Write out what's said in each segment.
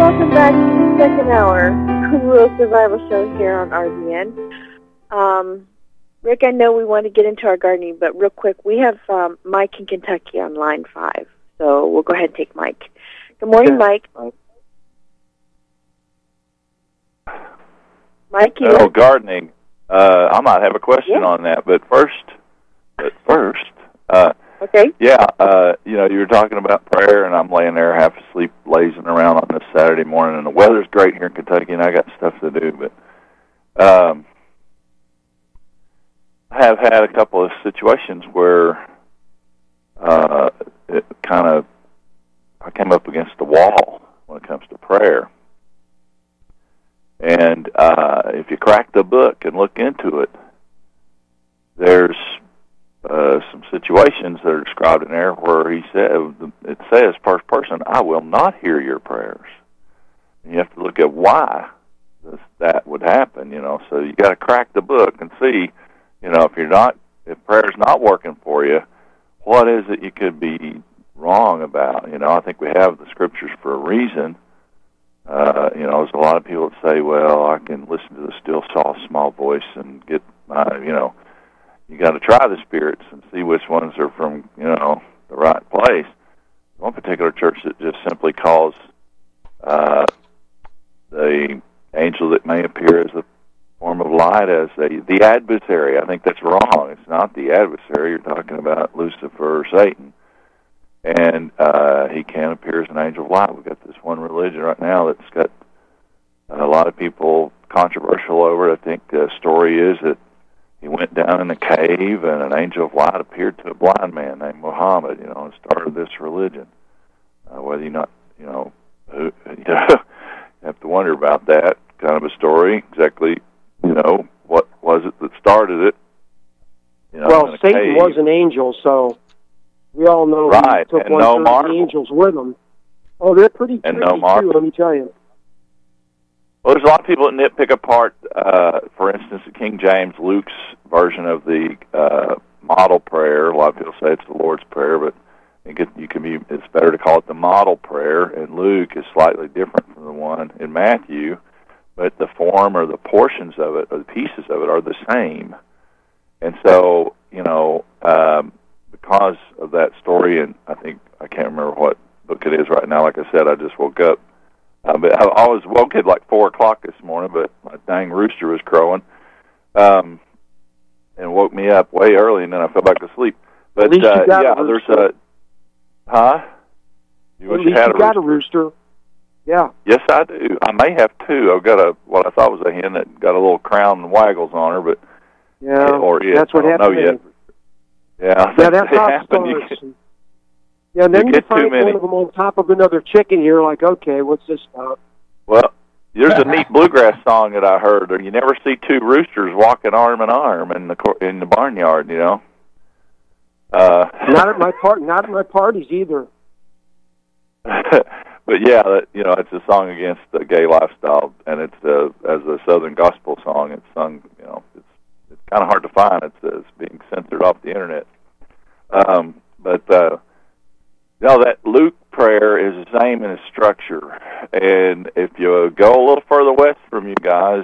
welcome back to the second hour Rural Survival Show here on RBN. Rick, I know we want to get into our gardening, but real quick, we have Mike in Kentucky on line 5, so we'll go ahead and take Mike. Good morning, Mike. Mike, gardening. I might have a question on that, but first, okay. Yeah, you were talking about prayer, and I'm laying there half asleep, lazing around on this Saturday morning, and the weather's great here in Kentucky, and I got stuff to do, but I have had a couple of situations where I came up against the wall when it comes to prayer. And if you crack the book and look into it, there's some situations that are described in there where it says, first person, I will not hear your prayers. And you have to look at why that would happen, So you got to crack the book and see, if prayer's not working for you, what is it you could be wrong about? I think we have the scriptures for a reason. There's a lot of people that say, well, I can listen to the still small voice and get my, you got to try the spirits and see which ones are from, the right place. One particular church that just simply calls the angel that may appear as a form of light as the adversary. I think that's wrong. It's not the adversary. You're talking about Lucifer or Satan. And he can appear as an angel of light. We've got this one religion right now that's got a lot of people controversial over it. I think the story is that he went down in a cave and an angel of light appeared to a blind man named Muhammad, and started this religion. Whether you not, you have to wonder about that kind of a story. Exactly, what was it that started it? Well, Satan was an angel, so we all know he took one of the angels with him. Oh, they're pretty tricky, too, let me tell you. Well, there's a lot of people that nitpick apart, for instance, King James, Luke's version of the model prayer. A lot of people say it's the Lord's Prayer, but it's better to call it the model prayer, and Luke is slightly different from the one in Matthew, but the form or the portions of it, or the pieces of it, are the same. And so, because of that story, and I can't remember what book it is right now. Like I said, I just woke up. But I was woke at like 4 o'clock this morning, but my dang rooster was crowing, and woke me up way early, and then I fell back asleep. But at least you got a there's rooster. You at least you got a rooster. Yeah. Yes, I do. I may have 2. I've got what I thought was a hen that got a little crown and waggles on her, but that's what happened. Yet. Yeah, that's how it starts. And then you find one of them on top of another chicken. You're like, okay, what's this about? Well, there's a neat bluegrass song that I heard. You never see 2 roosters walking arm in arm in the barnyard. Not at my parties either. But it's a song against the gay lifestyle, and it's as a Southern gospel song. It's sung. It's kind of hard to find. It's being censored off the internet. That Luke prayer is the same in its structure. And if you go a little further west from you guys,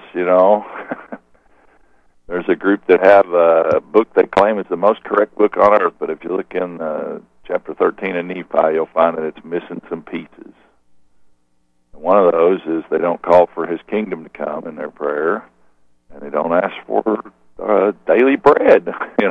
there's a group that have a book they claim is the most correct book on earth. But if you look in chapter 13 of Nephi, you'll find that it's missing some pieces. And one of those is they don't call for his kingdom to come in their prayer, and they don't ask for daily bread,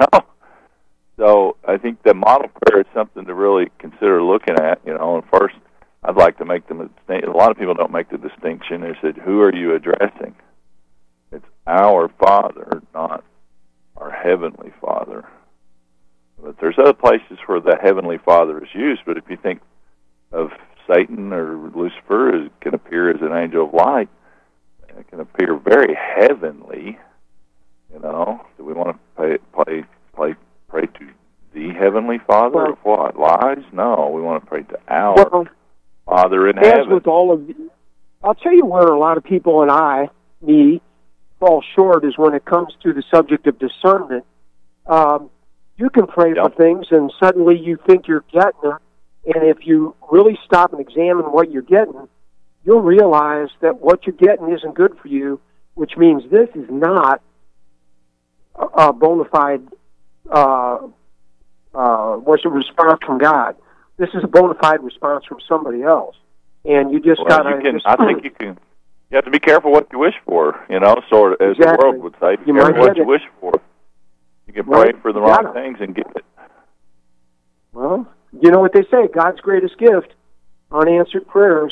So I think the model prayer is something to really consider looking at, And first, I'd like to make them. A lot of people don't make the distinction. They said, "Who are you addressing?" It's our Father, not our Heavenly Father. But there's other places where the Heavenly Father is used. But if you think of Satan or Lucifer, it can appear as an angel of light. It can appear very heavenly. Do we want to pray to the Heavenly Father of what? Lies? No, we want to pray to our Father in heaven. With all of I'll tell you where a lot of people and me, fall short is when it comes to the subject of discernment. You can pray for things, and suddenly you think you're getting it, and if you really stop and examine what you're getting, you'll realize that what you're getting isn't good for you, which means this is not a bona fide what's a response from God. This is a bona fide response from somebody else. And you just got to... I think you have to be careful what you wish for, sort of, as the world would say. Be careful what you wish for. You can pray for the wrong things and get it. Well, you know what they say, God's greatest gift, unanswered prayers.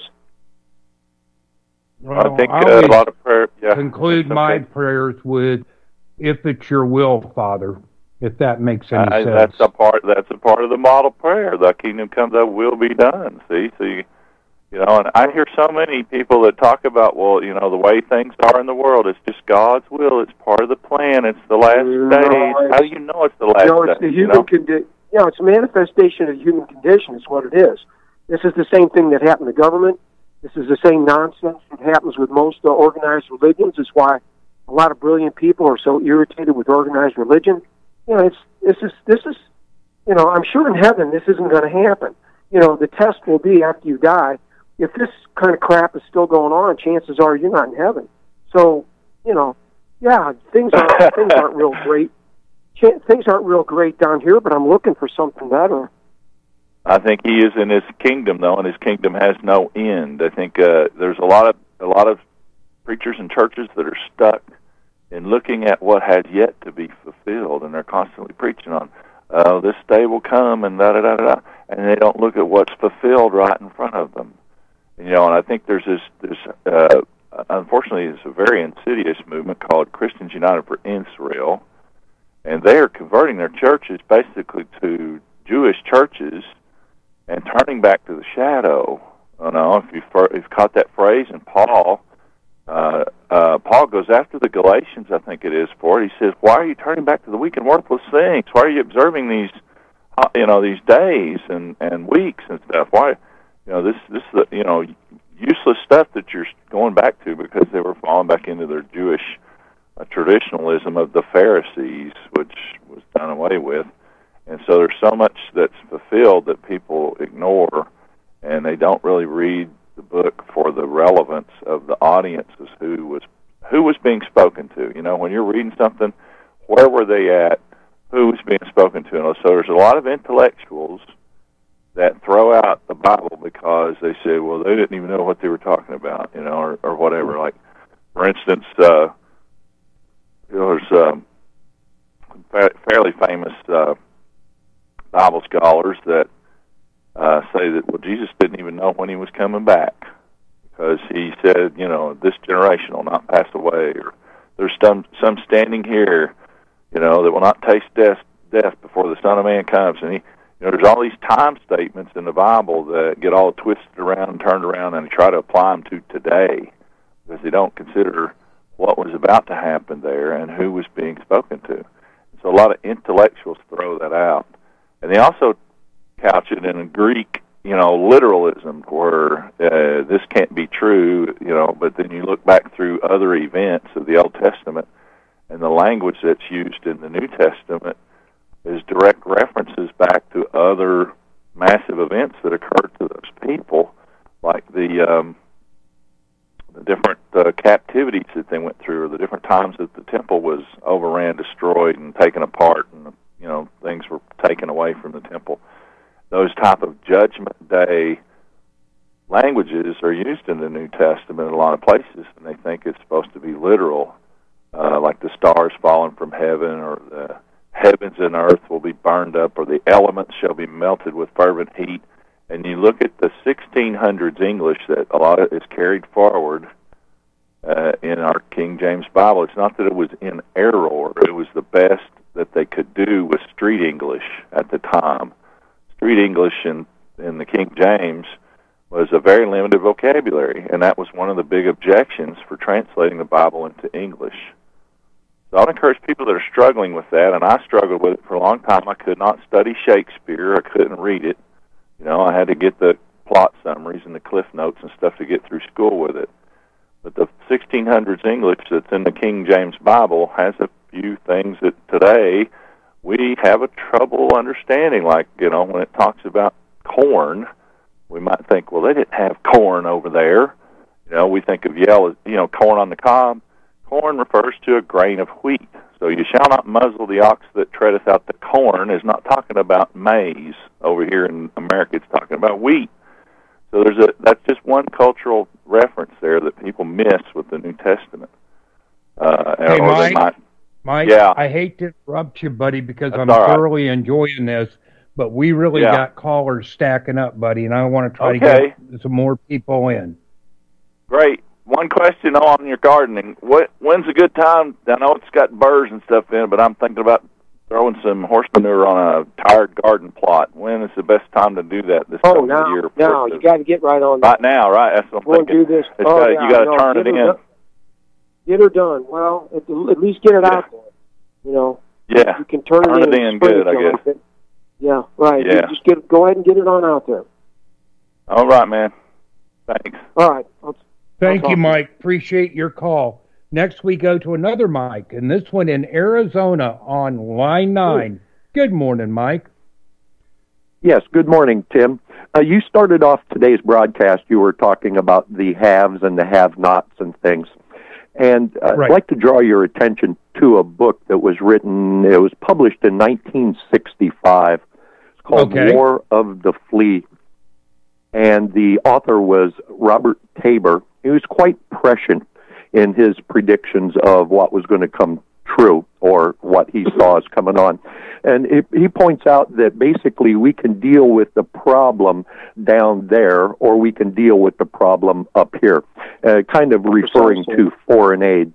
Well, I think a lot of prayer... Yeah, conclude my prayers with, if it's your will, Father, if that makes any sense. That's a part of the model prayer. Thy kingdom come, thy will be done. See, and I hear so many people that talk about, the way things are in the world, it's just God's will. It's part of the plan. It's the last days. How do you know it's the last days? It's the human condition. It's a manifestation of the human condition is what it is. This is the same thing that happened to government. This is the same nonsense that happens with most organized religions. It's why a lot of brilliant people are so irritated with organized religion. This is, I'm sure in heaven this isn't going to happen. The test will be after you die. If this kind of crap is still going on, chances are you're not in heaven. So, things aren't real great. Things aren't real great down here, but I'm looking for something better. I think he is in his kingdom, though, and his kingdom has no end. I think there's a lot of preachers and churches that are stuck in looking at what has yet to be fulfilled, and they're constantly preaching on, this day will come, and da-da-da-da-da, and they don't look at what's fulfilled right in front of them. And I think there's this unfortunately, it's a very insidious movement called Christians United for Israel, and they are converting their churches basically to Jewish churches and turning back to the shadow. I don't know if you've caught that phrase, and Paul goes after the Galatians, I think it is, for it. He says, why are you turning back to the weak and worthless things? Why are you observing these days and weeks and stuff? Why, this useless stuff that you're going back to, because they were falling back into their Jewish traditionalism of the Pharisees, which was done away with. And so there's so much that's fulfilled that people ignore, and they don't really read the book for the relevance of the audiences who was being spoken to. When you're reading something, where were they at? Who was being spoken to? And so there's a lot of intellectuals that throw out the Bible because they say, well, they didn't even know what they were talking about, or whatever. Like, for instance, there's fairly famous Bible scholars that say that, well, Jesus didn't even know when he was coming back, because he said, this generation will not pass away, or there's some standing here, that will not taste death before the Son of Man comes. And there's all these time statements in the Bible that get all twisted around and turned around, and they try to apply them to today, because they don't consider what was about to happen there and who was being spoken to. So a lot of intellectuals throw that out. And they also couch it in a Greek, literalism, where this can't be true, but then you look back through other events of the Old Testament, and the language that's used in the New Testament is direct references back to other massive events that occurred to those people, like the different captivities that they went through, or the different times that the temple was overran, destroyed, and taken apart, and things were taken away from the temple. Those type of Judgment Day languages are used in the New Testament in a lot of places, and they think it's supposed to be literal, like the stars falling from heaven, or the heavens and earth will be burned up, or the elements shall be melted with fervent heat. And you look at the 1600s English that a lot of is carried forward in our King James Bible. It's not that it was in error; it was the best that they could do with Street English at the time. Street English in the King James was a very limited vocabulary, and that was one of the big objections for translating the Bible into English. So I'd encourage people that are struggling with that, and I struggled with it for a long time. I could not study Shakespeare. I couldn't read it. I had to get the plot summaries and the cliff notes and stuff to get through school with it. But the 1600s English that's in the King James Bible has a few things that today we have a trouble understanding. Like, when it talks about corn, we might think, well, they didn't have corn over there. We think of yell as, corn on the cob. Corn refers to a grain of wheat. So you shall not muzzle the ox that treadeth out the corn is not talking about maize. Over here in America, it's talking about wheat. So that's just one cultural reference there that people miss with the New Testament. Hey, Mike, yeah. I hate to interrupt you, buddy, because That's I'm thoroughly enjoying this, but we really got callers stacking up, buddy, and I want to try to get some more people in. Great. One question on your gardening. When's a good time? I know it's got burrs and stuff in it, but I'm thinking about throwing some horse manure on a tired garden plot. When is the best time to do that this time of year? No, you got to get right on that. Right now, right? That's what I'm thinking. Do this. You got to turn it in. Get her done. Well, at least get it out there. Yeah. You can turn it in good, I guess. Like yeah, right. Yeah. You just go ahead and get it on out there. All right, man. Thanks. All right. Thank you, Mike. Appreciate your call. Next, we go to another Mike, and this one in Arizona on line 9. Good morning, Mike. Yes, good morning, Tim. You started off today's broadcast, you were talking about the haves and the have-nots and things. And I'd like to draw your attention to a book that was written, it was published in 1965. It's called War of the Flea. And the author was Robert Tabor. He was quite prescient in his predictions of what was going to come true or what he saw as coming on. And he points out that basically we can deal with the problem down there or we can deal with the problem up here, kind of referring to foreign aid.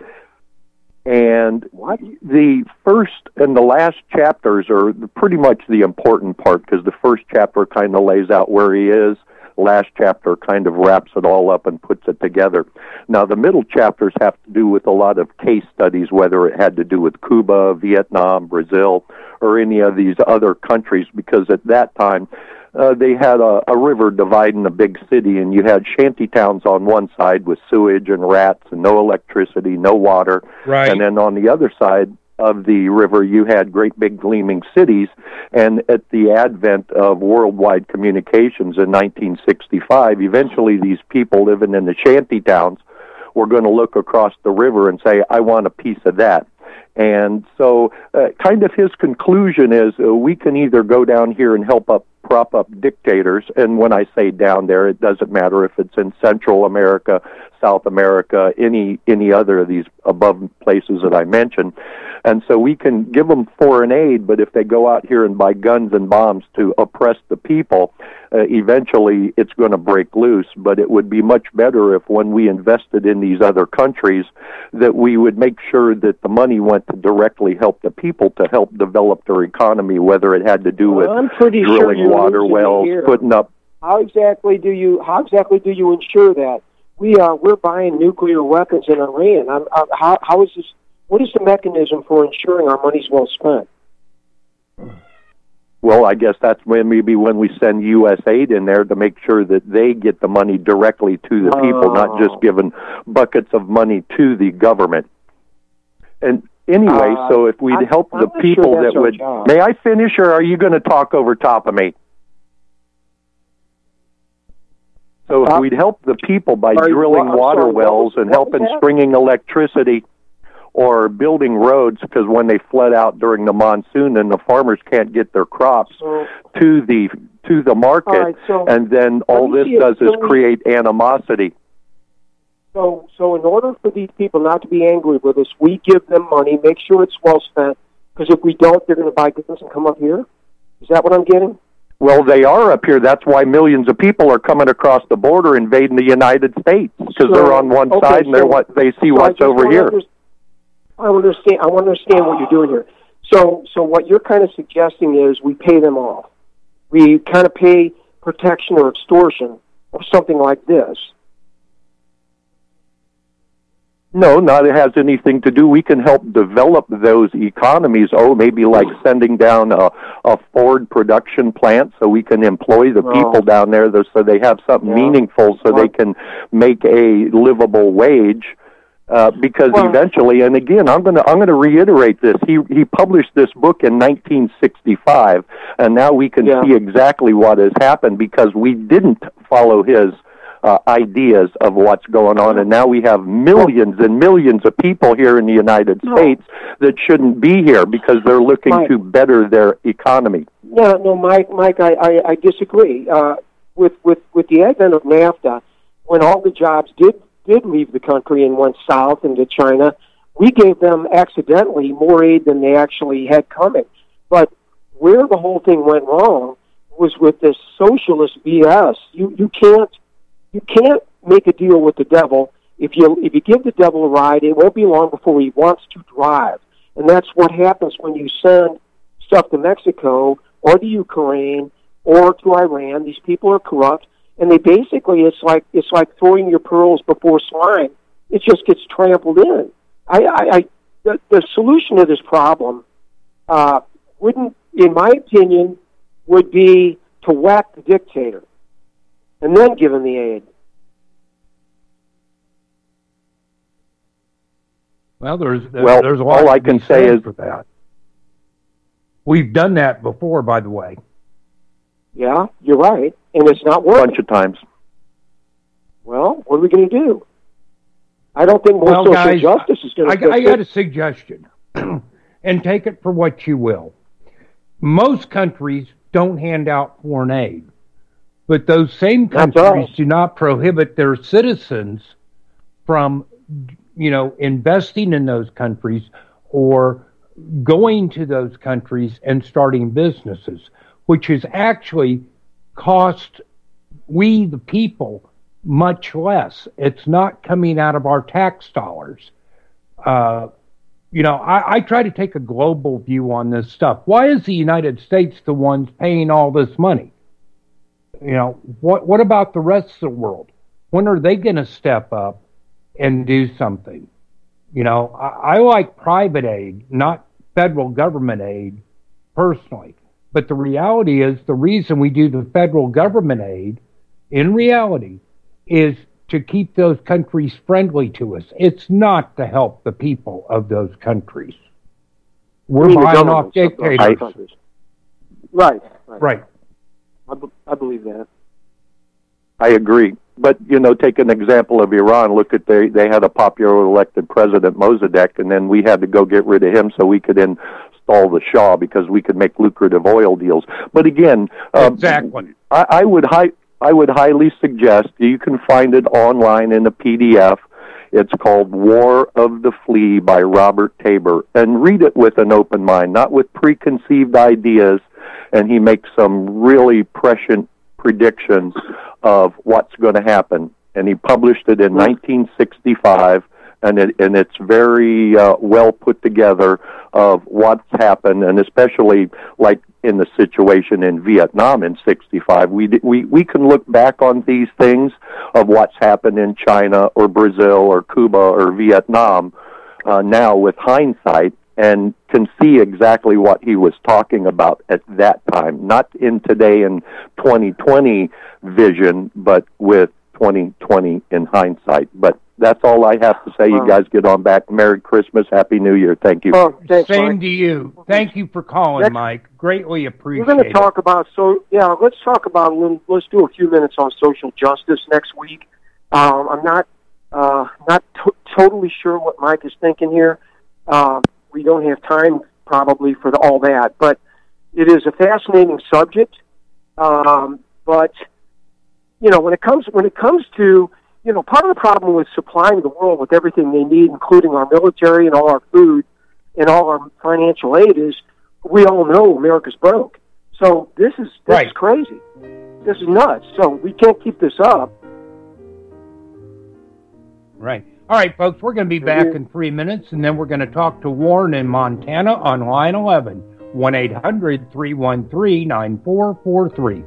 And the first and the last chapters are pretty much the important part because the first chapter kind of lays out where he is. Last chapter kind of wraps it all up and puts it together. Now, the middle chapters have to do with a lot of case studies, whether it had to do with Cuba, Vietnam, Brazil, or any of these other countries, because at that time, they had a river dividing a big city, and you had shanty towns on one side with sewage and rats and no electricity, no water. Right. And then on the other side of the river, you had great big gleaming cities, and at the advent of worldwide communications in 1965, eventually these people living in the shanty towns were going to look across the river and say, I want a piece of that. And so kind of his conclusion is we can either go down here and prop up dictators, and when I say down there, it doesn't matter if it's in Central America, South America, any other of these above places that I mentioned. And so we can give them foreign aid, but if they go out here and buy guns and bombs to oppress the people, eventually it's going to break loose. But it would be much better if when we invested in these other countries that we would make sure that the money went to directly help the people to help develop their economy, whether it had to do with drilling water wells, putting up. How exactly do you ensure that? We're buying nuclear weapons in Iran. How is this? What is the mechanism for ensuring our money's well spent? Well, I guess that's when we send U.S. aid in there to make sure that they get the money directly to the people, not just giving buckets of money to the government. And anyway, so if we'd help the people that would... May I finish, or are you going to talk over top of me? So if we'd help the people by drilling water wells and helping stringing electricity or building roads, because when they flood out during the monsoon and the farmers can't get their crops to the market, and then all this does is create animosity. So in order for these people not to be angry with us, we give them money, make sure it's well spent, because if we don't, they're going to buy guns and come up here? Is that what I'm getting? Well, they are up here. That's why millions of people are coming across the border invading the United States, because they're on one side and they see what's over here. I want to understand what you're doing here. So what you're kind of suggesting is we pay them off. We kind of pay protection or extortion or something like this. No, not it has anything to do. We can help develop those economies. Maybe like sending down a Ford production plant so we can employ the people down there so they have something meaningful so they can make a livable wage. Because eventually, and again, I'm going to reiterate this. He published this book in 1965, and now we can see exactly what has happened because we didn't follow his ideas of what's going on, and now we have millions and millions of people here in the United States that shouldn't be here because they're looking to better their economy. No, Mike, I disagree. With the advent of NAFTA, when all the jobs did leave the country and went south into China, we gave them accidentally more aid than they actually had coming. But where the whole thing went wrong was with this socialist BS. You can't make a deal with the devil. If you give the devil a ride, it won't be long before he wants to drive. And that's what happens when you send stuff to Mexico or the Ukraine or to Iran. These people are corrupt, and they basically it's like throwing your pearls before swine. It just gets trampled in. The solution to this problem wouldn't, in my opinion, would be to whack the dictator and then give him the aid. Well, there's a lot all I can say is for that. We've done that before, by the way. Yeah, you're right, and it's not working. A bunch of times. Well, what are we going to do? I don't think more social justice is going to fix it. I got a suggestion, and take it for what you will. Most countries don't hand out foreign aid, but those same countries do not prohibit their citizens from, investing in those countries or going to those countries and starting businesses, which has actually cost we, the people, much less. It's not coming out of our tax dollars. I try to take a global view on this stuff. Why is the United States the ones paying all this money? What about the rest of the world? When are they going to step up and do something? I like private aid, not federal government aid, personally. But the reality is the reason we do the federal government aid, in reality, is to keep those countries friendly to us. It's not to help the people of those countries. We're buying off dictators. Right. I believe that. I agree. But, take an example of Iran. Look at they had a popular elected president, Mossadegh, and then we had to go get rid of him so we could install the Shah because we could make lucrative oil deals. But again, exactly. I would highly suggest you can find it online in a PDF. It's called War of the Flea by Robert Tabor. And read it with an open mind, not with preconceived ideas. And he makes some really prescient predictions of what's going to happen. And he published it in 1965. And it's very well put together of what's happened, and especially like in the situation in Vietnam in '65. We can look back on these things of what's happened in China or Brazil or Cuba or Vietnam now with hindsight, and can see exactly what he was talking about at that time, not in today in 2020 vision, but with 2020 in hindsight. But that's all I have to say. You guys get on back. Merry Christmas. Happy New Year. Thank you. Thanks, Same Mike. to you. Thank you for calling, Mike. Greatly appreciate it. We're going to talk about, let's do a few minutes on social justice next week. I'm not totally sure what Mike is thinking here. We don't have time probably for all that, but it is a fascinating subject. But when it comes to part of the problem with supplying the world with everything they need, including our military and all our food and all our financial aid, is we all know America's broke. So this is crazy. This is nuts. So we can't keep this up. Right. All right, folks, we're going to be back in 3 minutes, and then we're going to talk to Warren in Montana on line 11, 1-800-313-9443.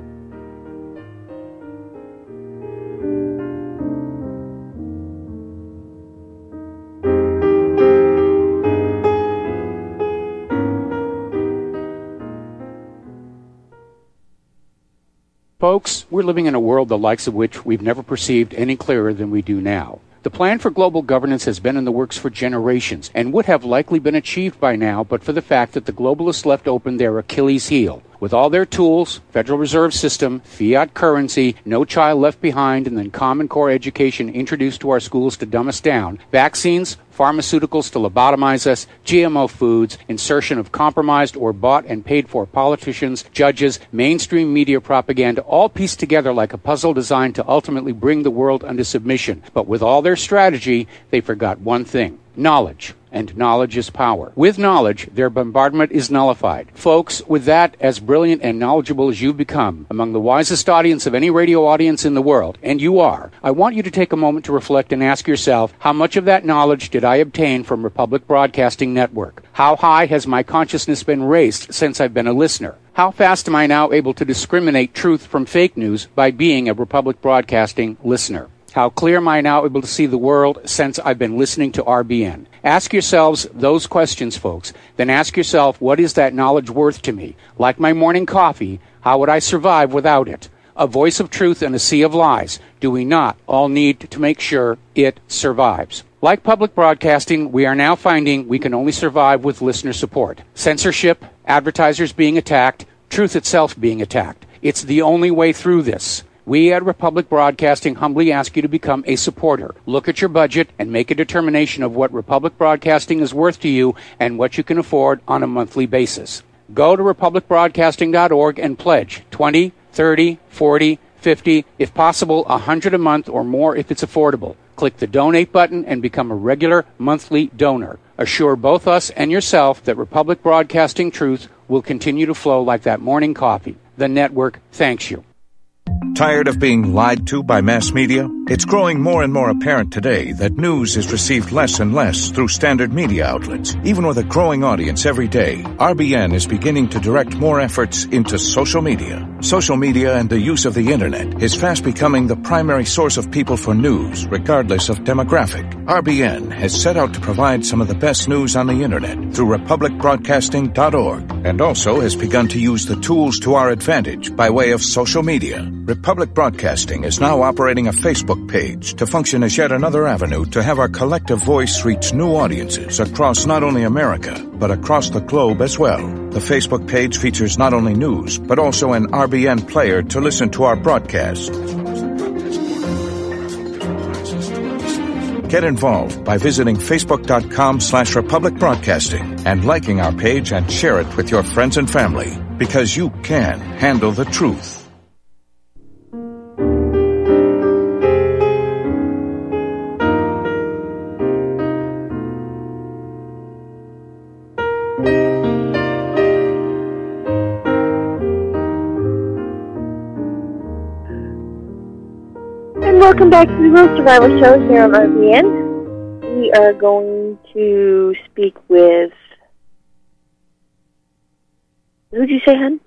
Folks, we're living in a world the likes of which we've never perceived any clearer than we do now. The plan for global governance has been in the works for generations and would have likely been achieved by now but for the fact that the globalists left open their Achilles heel. With all their tools, Federal Reserve System, fiat currency, no child left behind, and then Common Core education introduced to our schools to dumb us down, vaccines, pharmaceuticals to lobotomize us, GMO foods, insertion of compromised or bought and paid for politicians, judges, mainstream media propaganda, all pieced together like a puzzle designed to ultimately bring the world under submission. But with all their strategy, they forgot one thing: knowledge. And knowledge is power. With knowledge, their bombardment is nullified. Folks, with that, as brilliant and knowledgeable as you've become, among the wisest audience of any radio audience in the world, and you are, I want you to take a moment to reflect and ask yourself, how much of that knowledge did I obtain from Republic Broadcasting Network? How high has my consciousness been raised since I've been a listener? How fast am I now able to discriminate truth from fake news by being a Republic Broadcasting listener? How clear am I now able to see the world since I've been listening to RBN? Ask yourselves those questions, folks. Then ask yourself, what is that knowledge worth to me? Like my morning coffee, how would I survive without it? A voice of truth in a sea of lies. Do we not all need to make sure it survives? Like public broadcasting, we are now finding we can only survive with listener support. Censorship, advertisers being attacked, truth itself being attacked. It's the only way through this. We at Republic Broadcasting humbly ask you to become a supporter. Look at your budget and make a determination of what Republic Broadcasting is worth to you and what you can afford on a monthly basis. Go to republicbroadcasting.org and pledge $20, $30, $40, $50, if possible, $100 a month or more if it's affordable. Click the donate button and become a regular monthly donor. Assure both us and yourself that Republic Broadcasting truth will continue to flow like that morning coffee. The network thanks you. Tired of being lied to by mass media? It's growing more and more apparent today that news is received less and less through standard media outlets. Even with a growing audience every day, RBN is beginning to direct more efforts into social media. Social media and the use of the internet is fast becoming the primary source of people for news, regardless of demographic. RBN has set out to provide some of the best news on the internet through republicbroadcasting.org, and also has begun to use the tools to our advantage by way of social media. Republic Broadcasting is now operating a Facebook page to function as yet another avenue to have our collective voice reach new audiences across not only America, but across the globe as well. The Facebook page features not only news, but also an RBN player to listen to our broadcast. Get involved by visiting facebook.com/Republic Broadcasting and liking our page and share it with your friends and family, because you can handle the truth. Welcome back to the Real Survivor Show here on RBN. We are going to speak with... Who did you say, hon?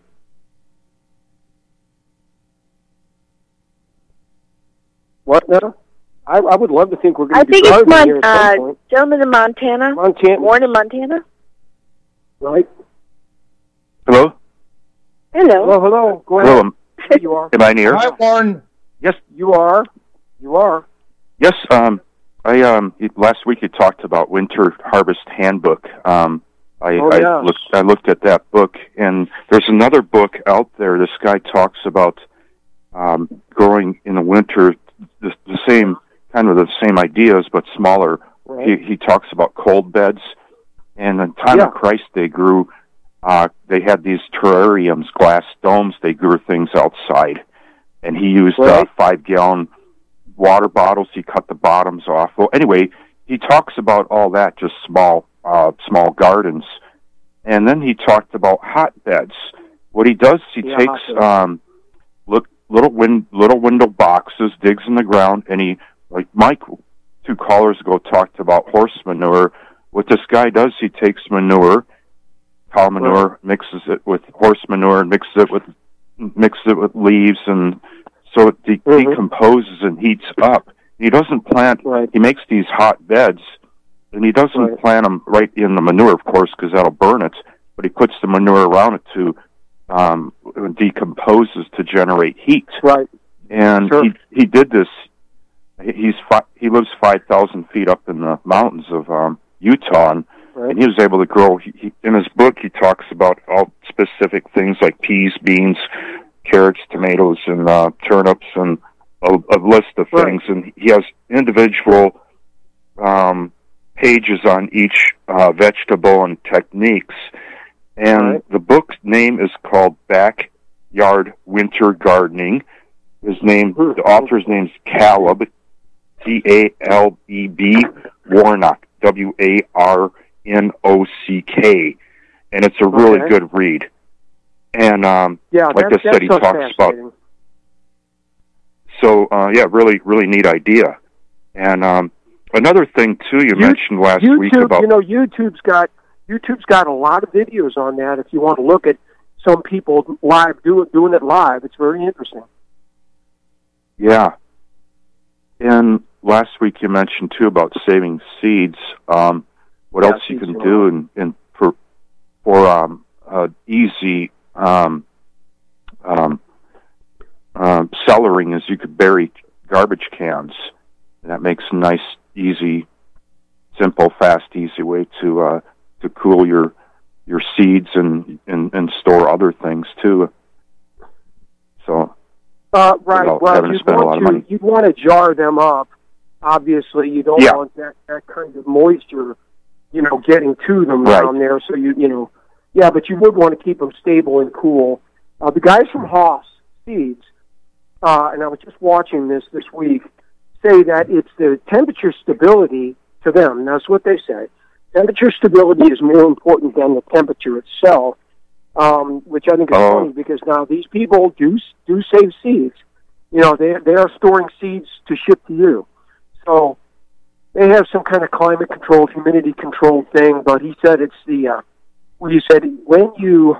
What now? I would love to think we're going to be driving here at some point. Gentleman in Montana. Born in Montana. Right. Hello? Hello. Hello. Go ahead. Hello. You are. Am I near? Hi, Warren. Yes. You are. You are. Yes. Last week you talked about Winter Harvest Handbook. I looked at that book, and there's another book out there. This guy talks about growing in the winter, the same ideas, but smaller. Right. He talks about cold beds, and in the time of Christ, they grew. They had these terrariums, glass domes. They grew things outside, and he used 5-gallon water bottles. He cut the bottoms off. Well, anyway, he talks about all that, just small gardens, and then he talked about hotbeds. What he does, he takes little window boxes, digs in the ground, and he, like Mike 2 callers ago talked about horse manure. What this guy does, he takes manure, cow manure, mixes it with horse manure, and mixes it with leaves, and so it decomposes and heats up. He doesn't plant. He makes these hot beds, and he doesn't plant them right in the manure, of course, because that'll burn it. But he puts the manure around it to decomposes to generate heat. Right. And he did this he lives 5,000 feet up in the mountains of Utah, and he was able to grow. In his book, he talks about all specific things like peas, beans, carrots, tomatoes, and turnips, and a list of things. And he has individual pages on each vegetable and techniques. And the book's name is called Backyard Winter Gardening. The author's name's Caleb, C-A-L-E-B, Warnock, W-A-R-N-O-C-K, and it's a really good read. And like I said, he talks about. So really, really neat idea. And another thing too, you mentioned last week about YouTube's got a lot of videos on that. If you want to look at some people doing it live, it's very interesting. Yeah. And last week you mentioned too about saving seeds. What else you can do for easy cellaring is you could bury garbage cans. And that makes a nice, easy, simple, fast, easy way to cool your seeds and store other things too. So. Right. Well, you'd want to jar them up. Obviously, you don't want that kind of moisture, getting to them down there. So but you would want to keep them stable and cool. The guys from Haas Seeds, and I was just watching this week, say that it's the temperature stability to them. That's what they say. Temperature stability is more important than the temperature itself. Which I think is funny because now these people do save seeds. They are storing seeds to ship to you. So they have some kind of climate controlled, humidity controlled thing. But he said it's when you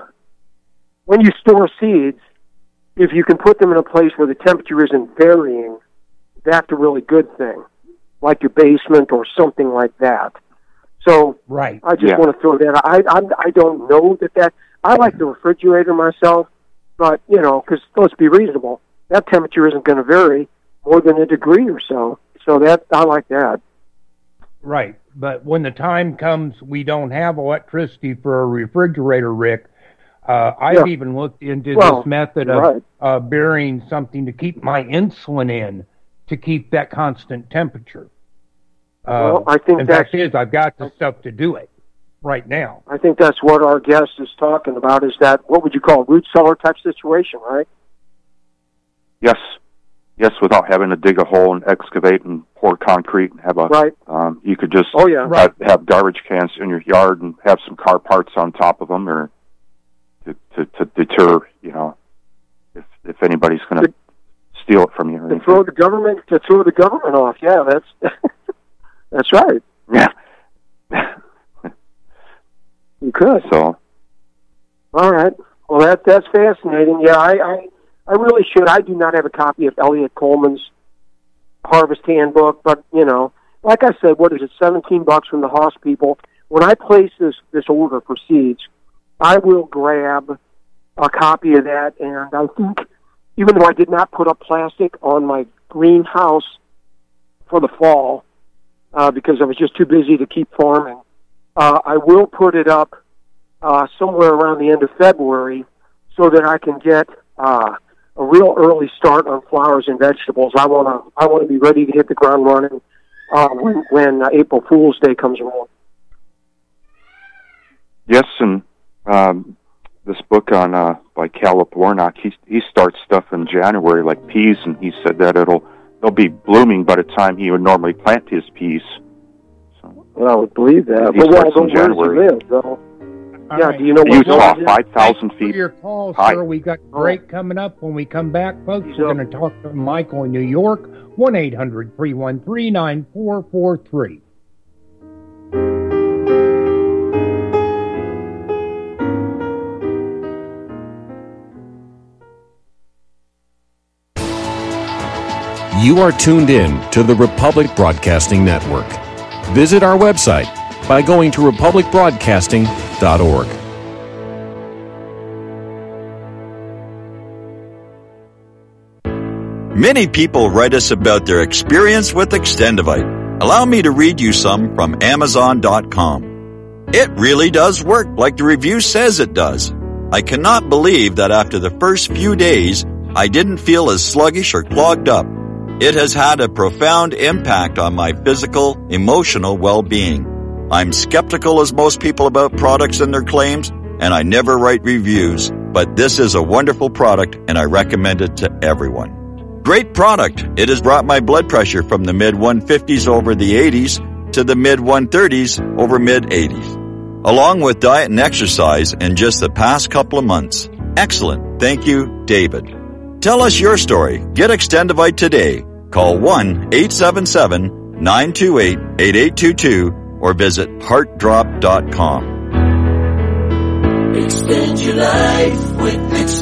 store seeds, if you can put them in a place where the temperature isn't varying, that's a really good thing, like your basement or something like that. So I just want to throw that. I don't know that. I like the refrigerator myself, but, because let's be reasonable, that temperature isn't going to vary more than a degree or so. So I like that. Right. But when the time comes we don't have electricity for a refrigerator, Rick, I've even looked into this method of burying something to keep my insulin in to keep that constant temperature. I think I've got the stuff to do it right now. I think that's what our guest is talking about, is that, what would you call, root cellar type situation, right? Yes, without having to dig a hole and excavate and pour concrete and have you could just have garbage cans in your yard and have some car parts on top of them, or to deter, if anybody's going to steal it from you. To throw the government off. Yeah, that's right. Yeah. You could. So. All right. Well, that's fascinating. Yeah, I really should. I do not have a copy of Elliot Coleman's Harvest Handbook, but, like I said, what is it, $17 from the Haas people? When I place this order for seeds, I will grab a copy of that, and I think, even though I did not put up plastic on my greenhouse for the fall, because I was just too busy to keep farming, I will put it up somewhere around the end of February so that I can get a real early start on flowers and vegetables. I want to be ready to hit the ground running when April Fool's Day comes around. Yes, and this book on by Caleb Warnock, he starts stuff in January like peas, and he said that they'll be blooming by the time he would normally plant his peas. Well, I would believe that. He starts in January. Where does he live, though? Right. Do you know Utah, 5,000 feet. For your call, sir. We got a break coming up. When we come back, folks, we're going to talk to Michael in New York, 1-800-313-9443. You are tuned in to the Republic Broadcasting Network. Visit our website by going to republicbroadcasting.org. Many people write us about their experience with Extendivite. Allow me to read you some from Amazon.com. It really does work like the review says it does. I cannot believe that after the first few days, I didn't feel as sluggish or clogged up. It has had a profound impact on my physical, emotional well-being. I'm skeptical as most people about products and their claims, and I never write reviews, but this is a wonderful product and I recommend it to everyone. Great product. It has brought my blood pressure from the mid-150s over the 80s to the mid-130s over mid-80s, along with diet and exercise in just the past couple of months. Excellent. Thank you, David. Tell us your story. Get Extendivite today. Call 1-877-928-8822 or visit heartdrop.com. Extend your life with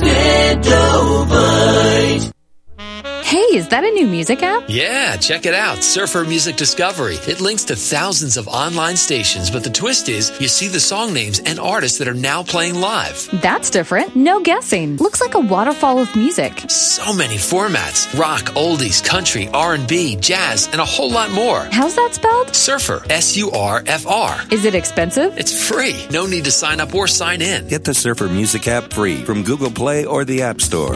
Extendovite. Hey, is that a new music app? Yeah, check it out. Surfer Music Discovery. It links to thousands of online stations, but the twist is you see the song names and artists that are now playing live. That's different. No guessing. Looks like a waterfall of music. So many formats. Rock, oldies, country, R&B, jazz, and a whole lot more. How's that spelled? Surfer. S-U-R-F-R. Is it expensive? It's free. No need to sign up or sign in. Get the Surfer Music app free from Google Play or the App Store.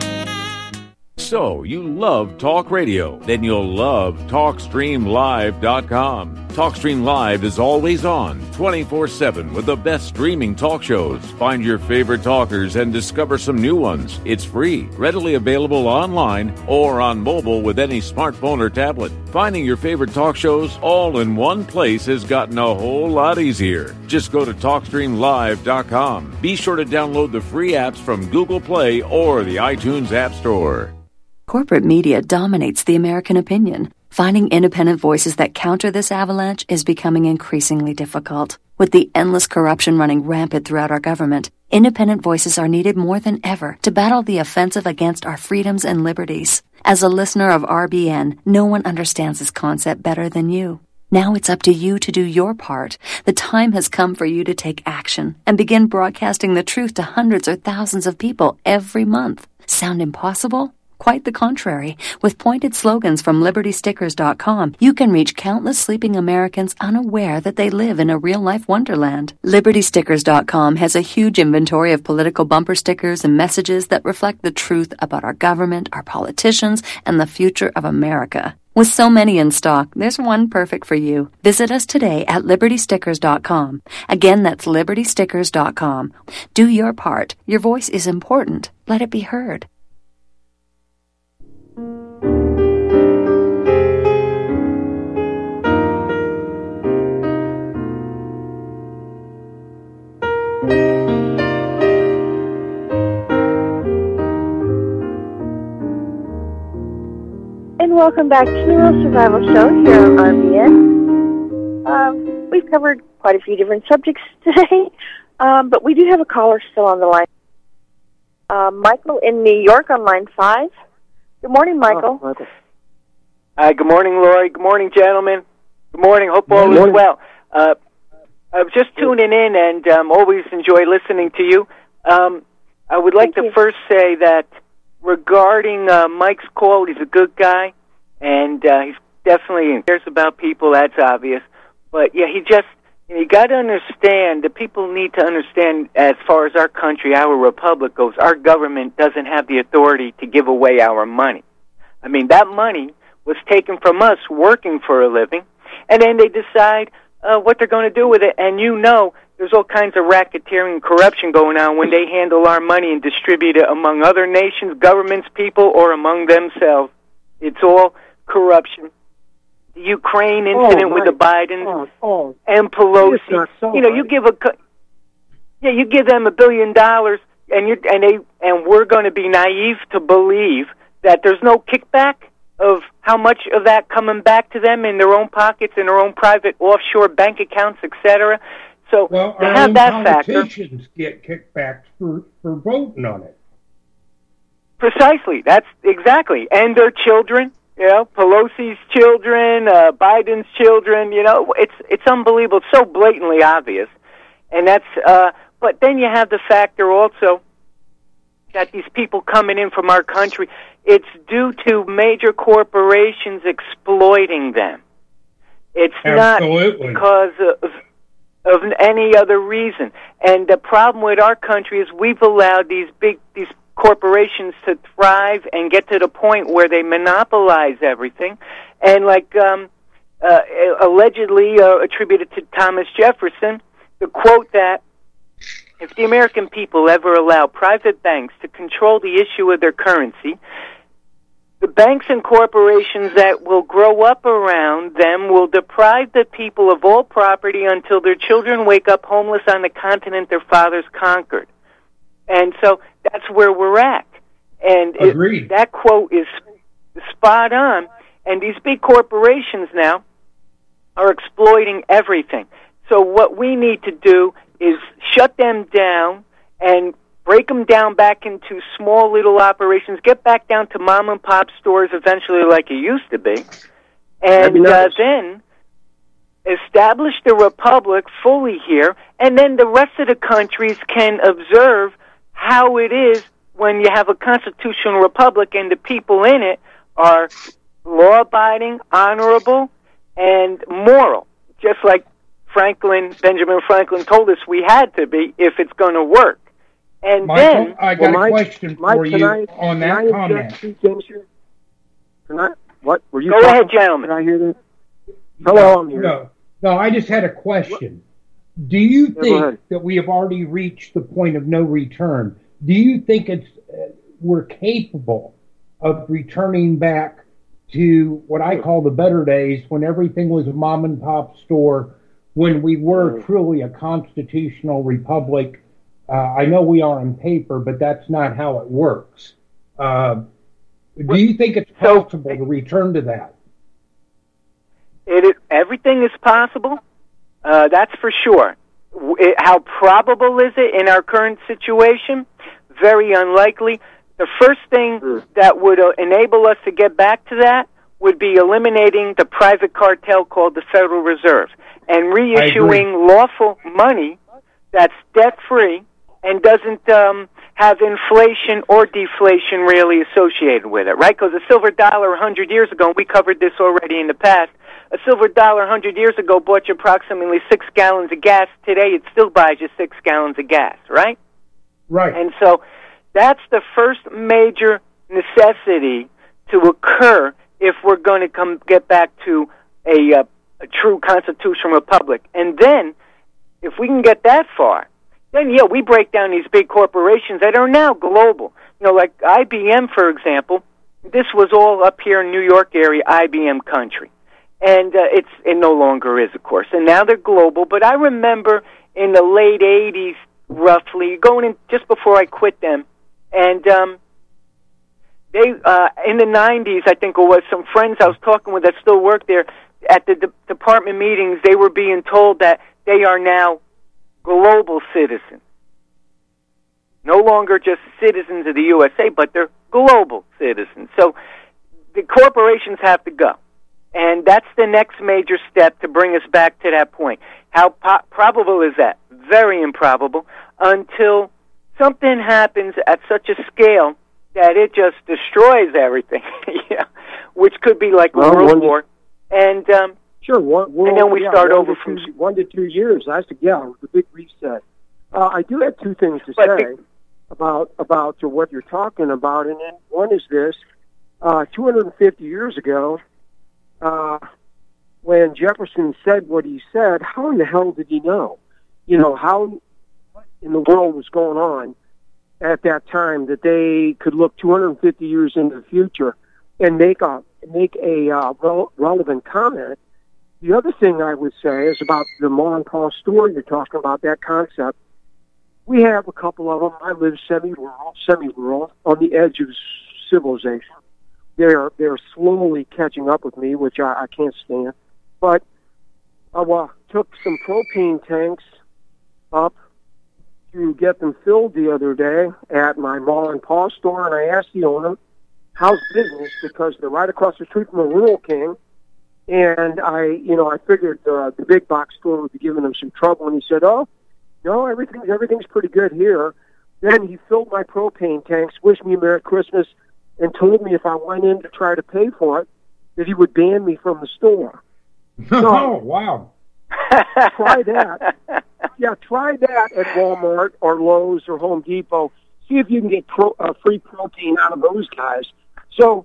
So, you love talk radio? Then you'll love TalkStreamLive.com. TalkStream Live is always on, 24/7, with the best streaming talk shows. Find your favorite talkers and discover some new ones. It's free, readily available online or on mobile with any smartphone or tablet. Finding your favorite talk shows all in one place has gotten a whole lot easier. Just go to TalkStreamLive.com. Be sure to download the free apps from Google Play or the iTunes App Store. Corporate media dominates the American opinion. Finding independent voices that counter this avalanche is becoming increasingly difficult. With the endless corruption running rampant throughout our government, independent voices are needed more than ever to battle the offensive against our freedoms and liberties. As a listener of RBN, no one understands this concept better than you. Now it's up to you to do your part. The time has come for you to take action and begin broadcasting the truth to hundreds or thousands of people every month. Sound impossible? Quite the contrary. With pointed slogans from LibertyStickers.com, you can reach countless sleeping Americans unaware that they live in a real-life wonderland. LibertyStickers.com has a huge inventory of political bumper stickers and messages that reflect the truth about our government, our politicians, and the future of America. With so many in stock, there's one perfect for you. Visit us today at LibertyStickers.com. Again, that's LibertyStickers.com. Do your part. Your voice is important. Let it be heard. And welcome back to the Real Survival Show here on RBN. We've covered quite a few different subjects today, but we do have a caller still on the line. Michael in New York on line 5. Good morning, Michael. Good morning, Lori. Good morning, gentlemen. Good morning. Hope all is well. I was just tuning in and always enjoy listening to you. I would like to first say that regarding Mike's call, he's a good guy, and he's definitely cares about people, that's obvious. But, yeah, you got to understand, the people need to understand, as far as our country, our republic goes, our government doesn't have the authority to give away our money. I mean, that money was taken from us working for a living, and then they decide what they're going to do with it. And there's all kinds of racketeering and corruption going on when they handle our money and distribute it among other nations, governments, people, or among themselves. It's all corruption. The Ukraine incident with the Bidens and Pelosi. You give you give them $1 billion, and we're going to be naive to believe that there's no kickback of how much of that coming back to them in their own pockets, in their own private offshore bank accounts, etc. So to have that factor, politicians get kickbacks for voting on it. Precisely. That's exactly. And their children, Pelosi's children, Biden's children, it's unbelievable. It's so blatantly obvious. And that's, but then you have the factor also that these people coming in from our country, it's due to major corporations exploiting them. It's Absolutely. not because of any other reason. And the problem with our country is we've allowed these corporations to thrive and get to the point where they monopolize everything. And allegedly attributed to Thomas Jefferson, the quote that if the American people ever allow private banks to control the issue of their currency, the banks and corporations that will grow up around them will deprive the people of all property until their children wake up homeless on the continent their fathers conquered. And so that's where we're at. And that quote is spot on. And these big corporations now are exploiting everything. So what we need to do is shut them down and break them down back into small little operations, get back down to mom-and-pop stores eventually like it used to be, and then establish the republic fully here, and then the rest of the countries can observe how it is when you have a constitutional republic and the people in it are law-abiding, honorable, and moral, just like Benjamin Franklin told us we had to be if it's going to work. And Michael, I got a question for you on that comment. What were you? Go ahead, gentlemen. Can I hear that? Hello, I'm here. No, I just had a question. Do you think that we have already reached the point of no return? Do you think we're capable of returning back to what I call the better days, when everything was a mom and pop store, when we were truly a constitutional republic? I know we are on paper, but that's not how it works. Do you think it's possible to return to that? Everything is possible. That's for sure. How probable is it in our current situation? Very unlikely. The first thing that would enable us to get back to that would be eliminating the private cartel called the Federal Reserve and reissuing lawful money that's debt-free and doesn't have inflation or deflation really associated with it, right? Because a silver dollar 100 years ago, and we covered this already in the past, a silver dollar 100 years ago bought you approximately 6 gallons of gas. Today, it still buys you 6 gallons of gas, right? Right. And so that's the first major necessity to occur if we're going to get back to a true constitutional republic. And then, if we can get that far, then, we break down these big corporations that are now global. Like IBM, for example, this was all up here in New York area, IBM country. And it no longer is, of course. And now they're global. But I remember in the late 80s, roughly, going in just before I quit them, and they, in the 90s, I think it was, some friends I was talking with that still work there, at the department meetings, they were being told that they are now global citizens. No longer just citizens of the USA, but they're global citizens. So the corporations have to go. And that's the next major step to bring us back to that point. How probable is that? Very improbable, until something happens at such a scale that it just destroys everything, which could be like a world war. And sure, and then we start over from 1 to 2 years. I said, the big reset. I do have two things to say about what you're talking about, and then one is this: 250 years ago, when Jefferson said what he said, how in the hell did he know? How in the world was going on at that time that they could look 250 years into the future and make a relevant comment? The other thing I would say is about the Ma and Pa store. You're talking about that concept. We have a couple of them. I live semi-rural, on the edge of civilization. They're slowly catching up with me, which I can't stand. But I took some propane tanks up to get them filled the other day at my Ma and Pa store, and I asked the owner, how's business? Because they're right across the street from a Rural King. And I figured the big box store would be giving them some trouble, and he said, "Oh, no, everything's pretty good here." Then he filled my propane tanks, wished me a Merry Christmas, and told me if I went in to try to pay for it, that he would ban me from the store. Oh, wow. Try that. Yeah, try that at Walmart or Lowe's or Home Depot. See if you can get free propane out of those guys. So,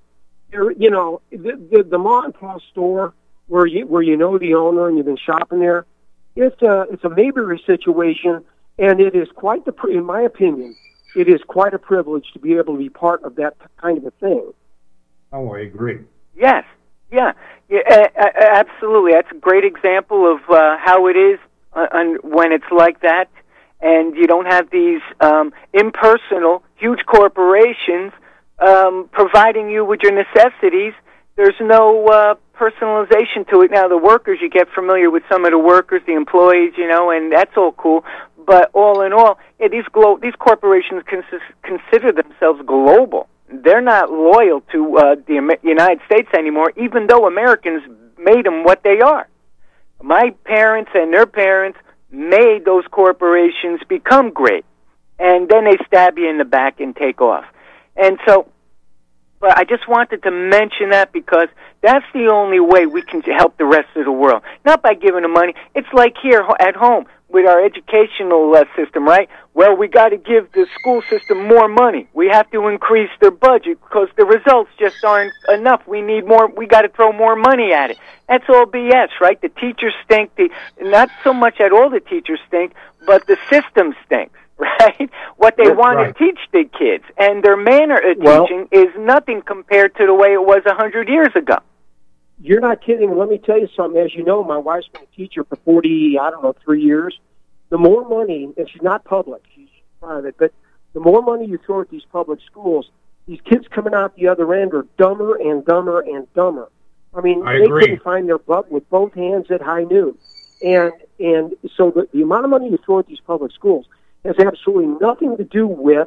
the mom and pop store where you know the owner and you've been shopping there, it's a Mayberry situation, and it is quite in my opinion, it is quite a privilege to be able to be part of that kind of a thing. Oh, I agree. Yes. Yeah, absolutely. That's a great example of how it is when it's like that, and you don't have these impersonal, huge corporations providing you with your necessities. There's no personalization to it. Now, the workers, you get familiar with some of the workers, the employees, and that's all cool. But all in all, these corporations consider themselves global. They're not loyal to the United States anymore, even though Americans made them what they are. My parents and their parents made those corporations become great, and then they stab you in the back and take off. And so, but I just wanted to mention that because that's the only way we can help the rest of the world, not by giving them money. It's like here at home with our educational system, right? Well, we got to give the school system more money. We have to increase their budget because the results just aren't enough. We need more. We got to throw more money at it. That's all BS, right? The teachers stink. Not so much at all the teachers stink, but the system stinks, right? What they want to teach the kids, and their manner of teaching is nothing compared to the way it was 100 years ago. You're not kidding. Let me tell you something. As you know, my wife's been a teacher for 3 years. The more money, and she's not public, she's private, but the more money you throw at these public schools, these kids coming out the other end are dumber and dumber and dumber. I mean, they couldn't find their butt with both hands at high noon. And so the amount of money you throw at these public schools has absolutely nothing to do with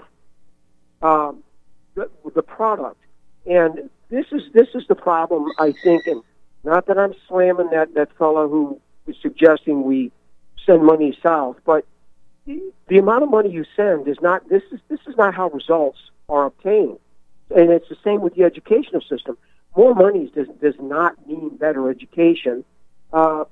the product. And this is the problem, I think, and not that I'm slamming that fellow who was suggesting we send money south, but the amount of money you send is not. This is not how results are obtained, and it's the same with the educational system. More money does not mean better education, and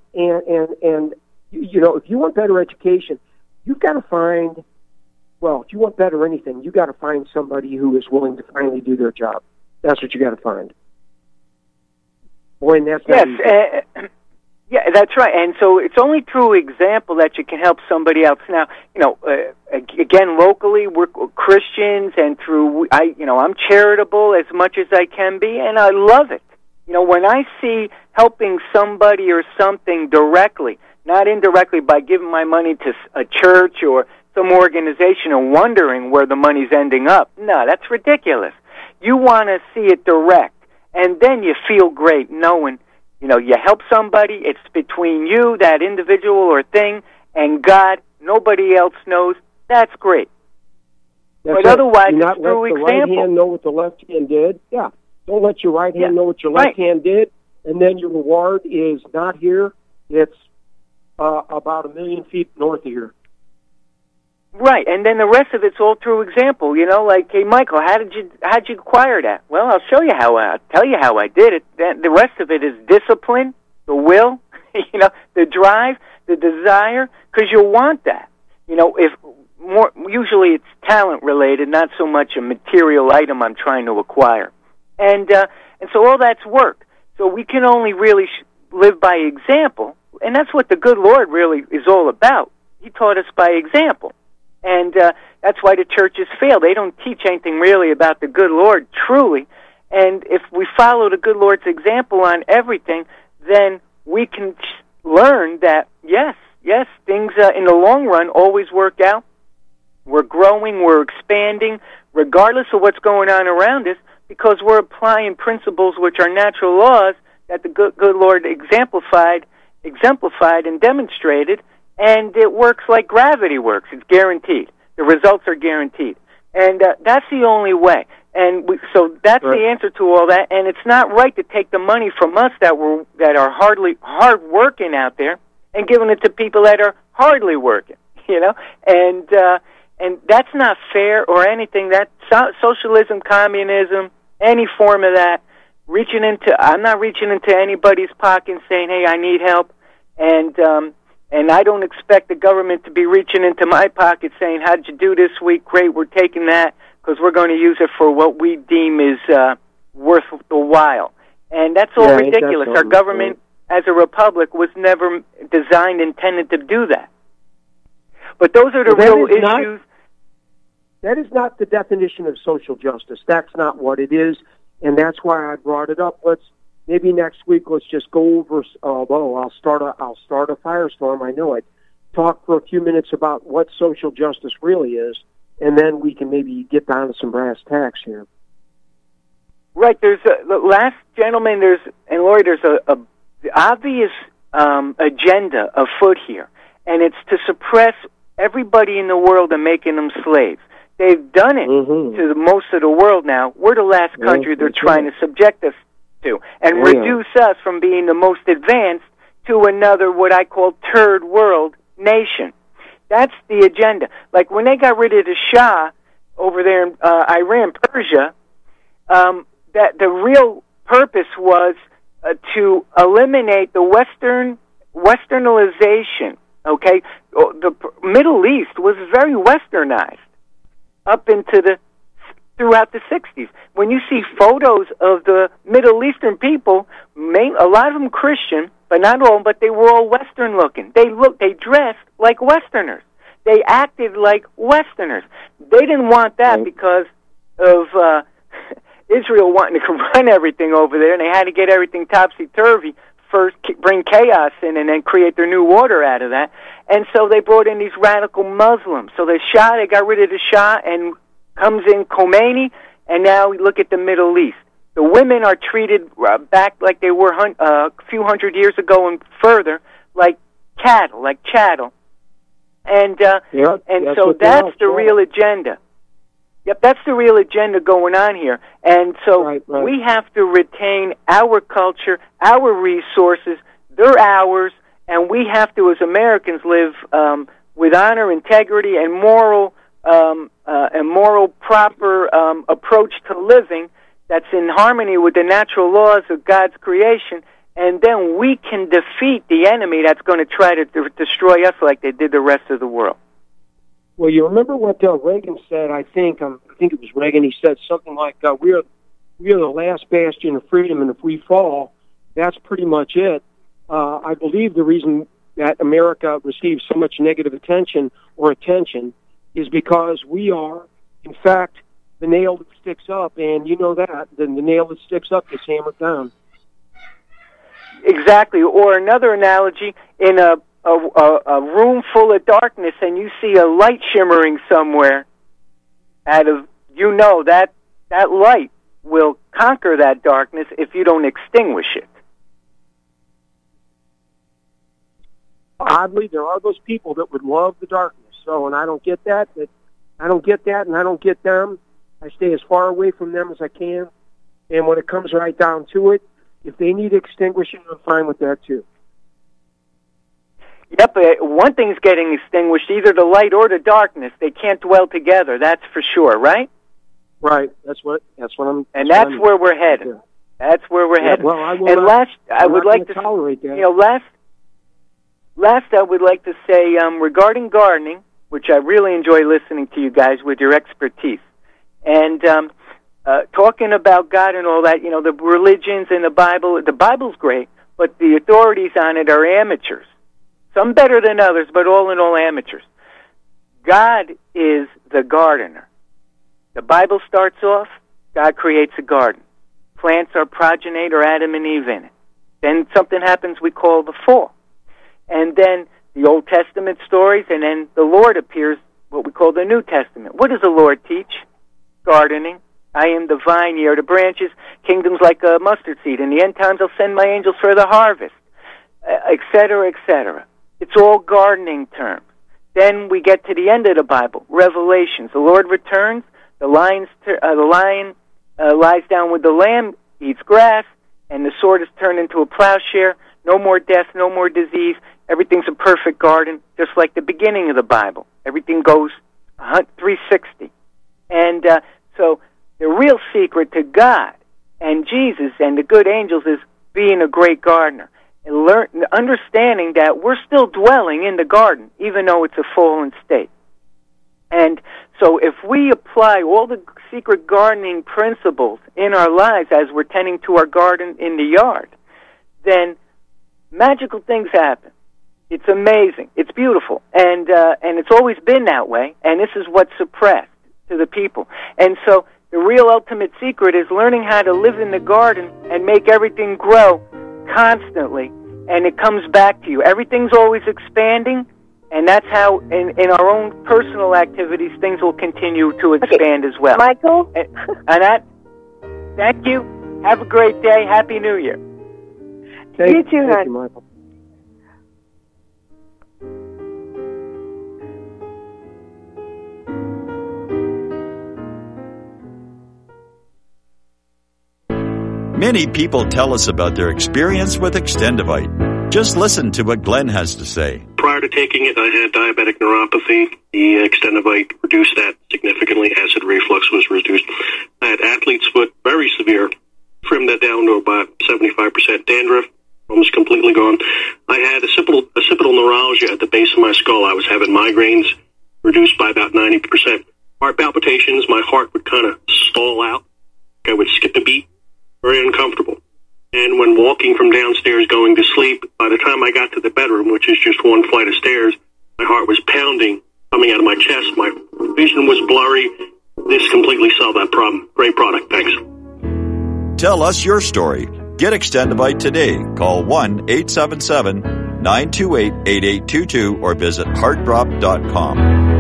if you want better education, you've got to find. Well, if you want better anything, you got to find somebody who is willing to finally do their job. That's what you got to find. Boy, and that's not easy. Yeah, that's right. And so it's only through example that you can help somebody else. Now, again, locally, we're Christians, and I'm charitable as much as I can be, and I love it. When I see helping somebody or something directly, not indirectly by giving my money to a church or some organization and wondering where the money's ending up. No, that's ridiculous. You want to see it direct, and then you feel great knowing, you help somebody, it's between you, that individual or thing, and God. Nobody else knows. That's great. But otherwise, it's through example. Let the right hand know what the left hand did. Yeah. Don't let your right hand know what your left hand did, and then your reward is not here. It's about 1 million feet north of here. Right, and then the rest of it's all through example. Like, hey, Michael, how'd you acquire that? Well, I'll tell you how I did it. The rest of it is discipline, the will, the drive, the desire, because you want that. Usually it's talent related, not so much a material item I'm trying to acquire, and so all that's work. So we can only really live by example, and that's what the good Lord really is all about. He taught us by example. And that's why the churches fail. They don't teach anything really about the good Lord, truly. And if we follow the good Lord's example on everything, then we can learn that, yes, things in the long run always work out. We're growing, we're expanding, regardless of what's going on around us, because we're applying principles which are natural laws that the good Lord exemplified and demonstrated. And it works like gravity works. It's guaranteed. The results are guaranteed. And that's the only way. And so that's the answer to all that. And it's not right to take the money from us that are hard working out there and giving it to people that are hardly working, And And that's not fair or anything. That socialism, communism, any form of that, I'm not reaching into anybody's pocket and saying, hey, I need help. And I don't expect the government to be reaching into my pocket saying, how did you do this week? Great, we're taking that because we're going to use it for what we deem is worth the while. And that's all ridiculous. Our government, as a republic, was never designed, intended to do that. But those are the real issues. That is not the definition of social justice. That's not what it is, and that's why I brought it up. Maybe next week let's just go over. Although I'll start a firestorm. I know it. Talk for a few minutes about what social justice really is, and then we can maybe get down to some brass tacks here. Right. There's the last gentleman. There's a obvious agenda afoot here, and it's to suppress everybody in the world and making them slaves. They've done it to most of the world now. We're the last country they're trying to subject us to and reduce us from being the most advanced to another, what I call, third world nation. That's the agenda. Like when they got rid of the Shah over there in Iran, Persia, that the real purpose was to eliminate the westernization. Okay, the Middle East was very westernized up into throughout the 60s. When you see photos of the Middle Eastern people, a lot of them Christian, but not all, but they were all Western looking. They dressed like Westerners. They acted like Westerners. They didn't want that because of Israel wanting to run everything over there, and they had to get everything topsy-turvy, first bring chaos in and then create their new order out of that. And so they brought in these radical Muslims. So they got rid of the Shah, and comes in Khomeini, and now we look at the Middle East. The women are treated back like they were a few hundred years ago and further, like cattle, like chattel. And so that's the real agenda. Yep, that's the real agenda going on here. And so we have to retain our culture, our resources, they're ours, and we have to, as Americans, live with honor, integrity, and moral proper approach to living that's in harmony with the natural laws of God's creation, and then we can defeat the enemy that's going to try to destroy us like they did the rest of the world. Well, you remember what Reagan said? I think it was Reagan. He said something like, "We are the last bastion of freedom, and if we fall, that's pretty much it." I believe the reason that America receives so much negative attention is because we are, in fact, the nail that sticks up, and you know that the nail that sticks up gets hammered down. Exactly. Or another analogy: in a room full of darkness, and you see a light shimmering somewhere. That light will conquer that darkness if you don't extinguish it. Oddly, there are those people that would love the darkness. So, and I don't get that. And I don't get them. I stay as far away from them as I can. And when it comes right down to it, if they need extinguishing, I'm fine with that too. Yep, one thing's getting extinguished, either the light or the darkness. They can't dwell together, that's for sure, right? Right. That's what I'm. And that's where we're headed. Yeah. That's where we're headed. Well, I would like to tolerate that. Last, I would like to say regarding gardening, which I really enjoy listening to you guys with your expertise, and talking about God and all that. The religions and the Bible. The Bible's great, but the authorities on it are amateurs. Some better than others, but all in all amateurs. God is the gardener. The Bible starts off, God creates a garden. Plants our progenitor, Adam and Eve, in it. Then something happens we call the fall. And then the Old Testament stories, and then the Lord appears, what we call the New Testament. What does the Lord teach? Gardening. I am the vine, ye are the branches, kingdoms like a mustard seed. In the end times I'll send my angels for the harvest, etc., etc. It's all gardening terms. Then we get to the end of the Bible, Revelations. The Lord returns, the lion lies down with the lamb, eats grass, and the sword is turned into a plowshare. No more death, no more disease. Everything's a perfect garden, just like the beginning of the Bible. Everything goes 360. And so the real secret to God and Jesus and the good angels is being a great gardener and understanding that we're still dwelling in the garden, even though it's a fallen state. And so if we apply all the secret gardening principles in our lives as we're tending to our garden in the yard, then magical things happen. It's amazing. It's beautiful. And it's always been that way, and this is what's suppressed to the people. And so the real ultimate secret is learning how to live in the garden and make everything grow constantly, and it comes back to you. Everything's always expanding, and that's how, in our own personal activities, things will continue to expand as well. Michael? Thank you. Have a great day. Happy New Year. You too, Thank you, Michael. Many people tell us about their experience with Extendivite. Just listen to what Glenn has to say. Prior to taking it, I had diabetic neuropathy. The Extendivite reduced that significantly. Acid reflux was reduced. I had athlete's foot, very severe. Trimmed that down to about 75%. Dandruff, almost completely gone. I had occipital neuralgia at the base of my skull. I was having migraines, reduced by about 90%. Heart palpitations, my heart would kind of stall out. I would skip a beat. Very uncomfortable. And when walking from downstairs going to sleep, by the time I got to the bedroom, which is just one flight of stairs, my heart was pounding, coming out of my chest. My vision was blurry. This completely solved that problem. Great product. Thanks. Tell us your story. Get Extendivite today. Call 1-877-928-8822 or visit heartdrop.com.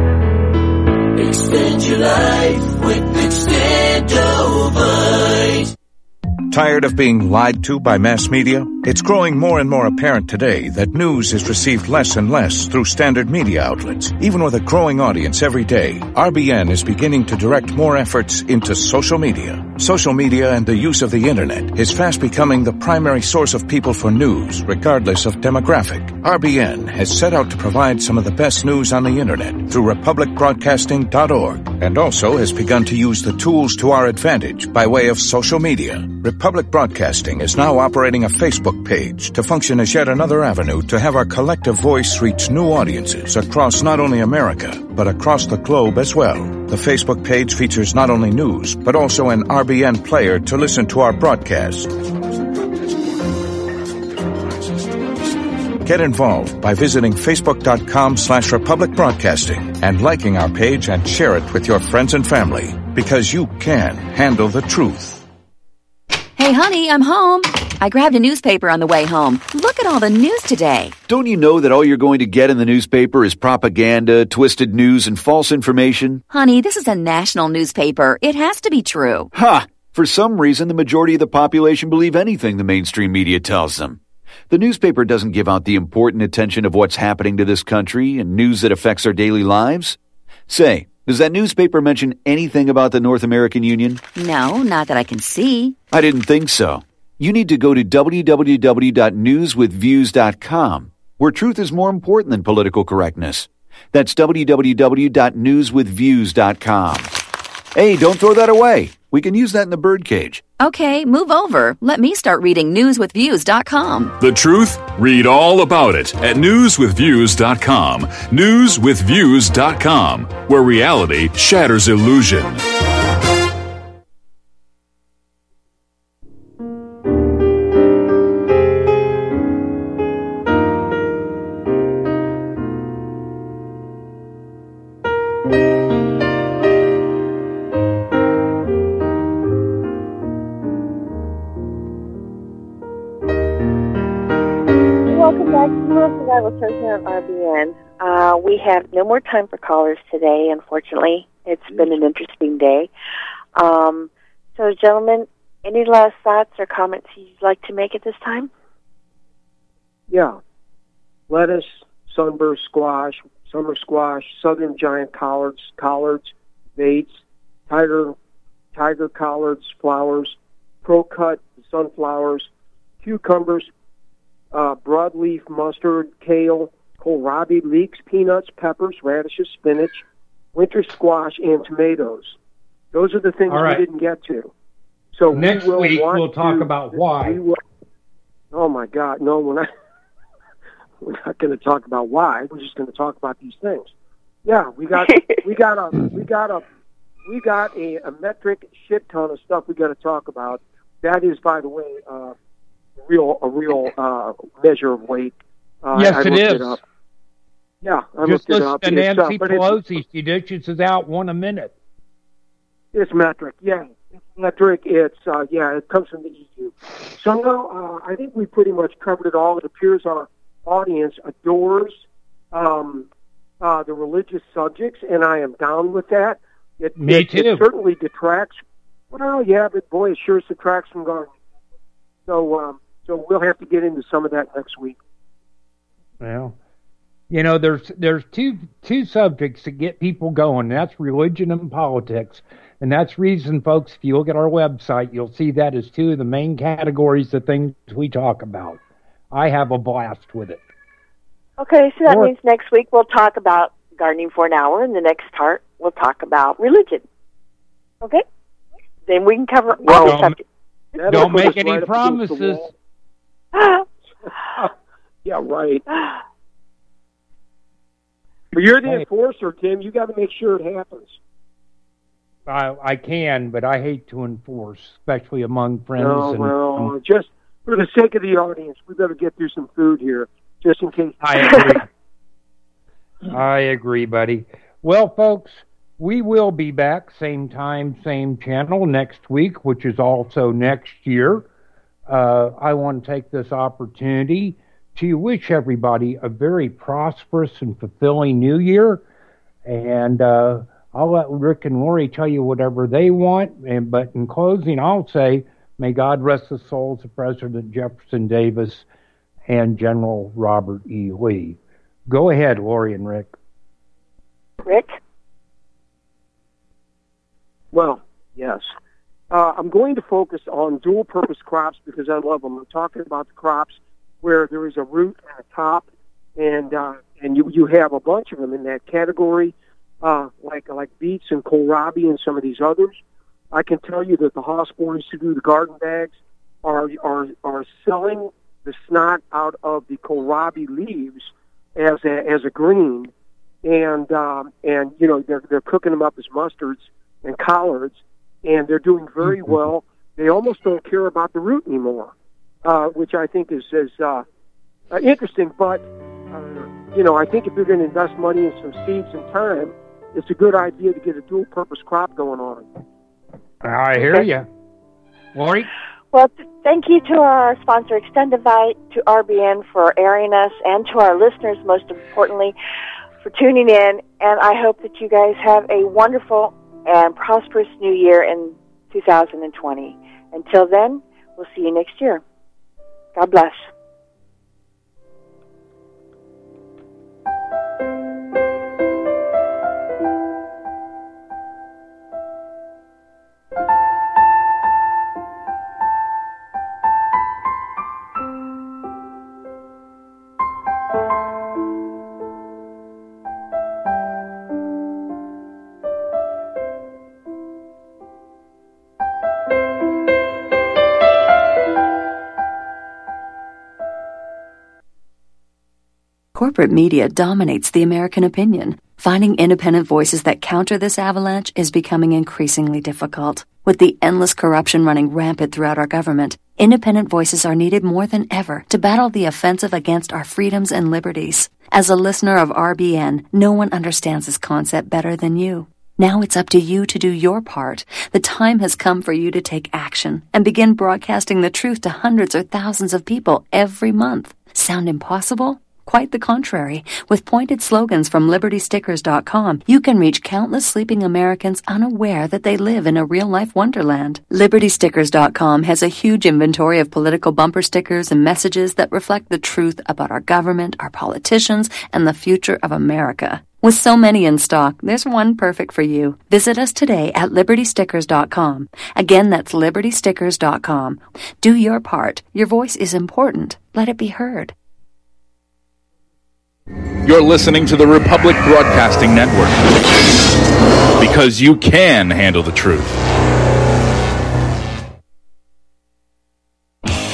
Extend your life with Extendivite. Tired of being lied to by mass media? It's growing more and more apparent today that news is received less and less through standard media outlets. Even with a growing audience every day, RBN is beginning to direct more efforts into social media. Social media and the use of the internet is fast becoming the primary source of people for news, regardless of demographic. RBN has set out to provide some of the best news on the internet through republicbroadcasting.org, and also has begun to use the tools to our advantage by way of social media. Republic Broadcasting is now operating a Facebook page to function as yet another avenue to have our collective voice reach new audiences across not only America, but across the globe as well. The Facebook page features not only news, but also an RBN player to listen to our broadcast. Get involved by visiting facebook.com/Republic Broadcasting and liking our page and share it with your friends and family, because you can handle the truth. Hey, honey, I'm home. I grabbed a newspaper on the way home. Look at all the news today. Don't you know that all you're going to get in the newspaper is propaganda, twisted news, and false information? Honey, this is a national newspaper. It has to be true. Ha! For some reason, the majority of the population believe anything the mainstream media tells them. The newspaper doesn't give out the important attention of what's happening to this country and news that affects our daily lives. Say, does that newspaper mention anything about the North American Union? No, not that I can see. I didn't think so. You need to go to www.newswithviews.com, where truth is more important than political correctness. That's www.newswithviews.com. Hey, don't throw that away. We can use that in the birdcage. Okay, move over. Let me start reading newswithviews.com. The truth? Read all about it at newswithviews.com. Newswithviews.com, where reality shatters illusion. Survival Show here on RBN. We have no more time for callers today, unfortunately. It's been an interesting day. So, gentlemen, any last thoughts or comments you'd like to make at this time? Yeah. Lettuce, sunburst squash, summer squash, southern giant collards, baits, tiger collards, flowers, pro-cut sunflowers, cucumbers, broadleaf mustard, kale, kohlrabi, leeks, peanuts, peppers, radishes, spinach, winter squash, and tomatoes. Those are the things we didn't get to. So next week we'll talk about why. Oh my God, no, we're not. We're not going to talk about why. We're just going to talk about these things. Yeah, we got a metric shit ton of stuff we got to talk about. That is, by the way, a real measure of weight. Yes, it is. Yeah, I just looked it up. Just Nancy Pelosi, she dishes it out one a minute. It's metric, yeah. It's metric. It's it comes from the EU. So no, I think we pretty much covered it all. It appears our audience adores the religious subjects, and I am down with that. Me too. It certainly detracts. Well, yeah, but boy, it sure subtracts from gardening. So we'll have to get into some of that next week. Well, there's two subjects that get people going. And that's religion and politics. And that's reason, folks, if you look at our website, you'll see that as two of the main categories of things we talk about. I have a blast with it. Okay, so that means next week we'll talk about gardening for an hour, and the next part we'll talk about religion. Okay? Then we can cover all the subjects. Don't make any promises. Yeah, right. But you're the enforcer, Tim. You got to make sure it happens. I can, but I hate to enforce, especially among friends. No, just for the sake of the audience, we better get through some food here, just in case. I agree. I agree, buddy. Well, folks, we will be back, same time, same channel, next week, which is also next year. I want to take this opportunity to wish everybody a very prosperous and fulfilling new year. And I'll let Rick and Lori tell you whatever they want. But in closing, I'll say, may God rest the souls of President Jefferson Davis and General Robert E. Lee. Go ahead, Lori and Rick. Rick? Well, yes. I'm going to focus on dual-purpose crops because I love them. I'm talking about the crops where there is a root and a top, and you have a bunch of them in that category, like beets and kohlrabi and some of these others. I can tell you that the Haas boys who do the garden bags are selling the snot out of the kohlrabi leaves as a green, and they're cooking them up as mustards and collards, and they're doing very well. They almost don't care about the root anymore, which I think is interesting. But I think if you're going to invest money in some seeds and time, it's a good idea to get a dual-purpose crop going on. I hear you, Lori. Well, thank you to our sponsor, Extendivite, to RBN for airing us, and to our listeners, most importantly, for tuning in. And I hope that you guys have a wonderful and prosperous new year in 2020. Until then, we'll see you next year. God bless. Corporate media dominates the American opinion. Finding independent voices that counter this avalanche is becoming increasingly difficult. With the endless corruption running rampant throughout our government, independent voices are needed more than ever to battle the offensive against our freedoms and liberties. As a listener of RBN, no one understands this concept better than you. Now it's up to you to do your part. The time has come for you to take action and begin broadcasting the truth to hundreds or thousands of people every month. Sound impossible? Quite the contrary. With pointed slogans from LibertyStickers.com, you can reach countless sleeping Americans unaware that they live in a real-life wonderland. LibertyStickers.com has a huge inventory of political bumper stickers and messages that reflect the truth about our government, our politicians, and the future of America. With so many in stock, there's one perfect for you. Visit us today at LibertyStickers.com. Again, that's LibertyStickers.com. Do your part. Your voice is important. Let it be heard. You're listening to the Republic Broadcasting Network. Because you can handle the truth.